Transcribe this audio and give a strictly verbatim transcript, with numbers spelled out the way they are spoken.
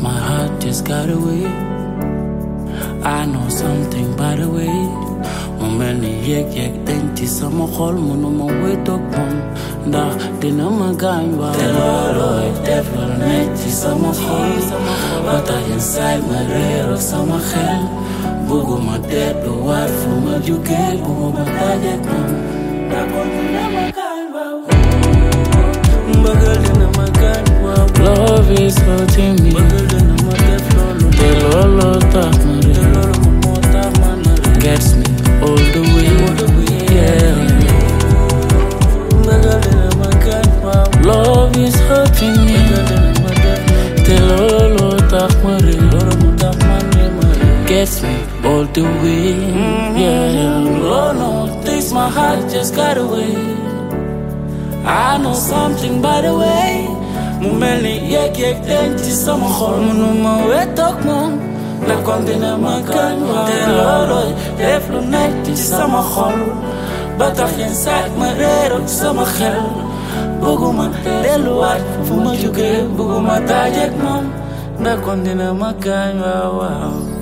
my heart just got away. I know something by the way. Mu mel ni yëg-yëg denc ci sama xol mënuma wéetoog moom ndax dina ma gaañ waaw. te loolooy def lu nekk ci sama xol ba tax yenn saay ma réer ak sama xel. Bugguma delluwaat fu ma jugee bugguma dajeek moom ndax kon dina ma gaañ waaw. Mbëggeel dina ma gaañ waaw. Love is hurting me. Mbëggeel dina ma def loolu. te looloo tax ma réer. te loolu moo tax ma na réer. Gets me all the way, yeah. Love is hurting me. Tell all of my gets me all the way, yeah. Oh no, this my heart just got away. I know something by the way. Mu mel ni yëg-yëg denc ci sama xol mënuma wéetoog moom ndax kon dina ma gaañ waaw. te loolooy def lu nekk ci sama xol ba tax yenn saay ma réer ak sama xel. Bëgguma delluwaat fu ma jugee bëgguma dajeek moom ndax kon dina ma gaañ waaw waaw.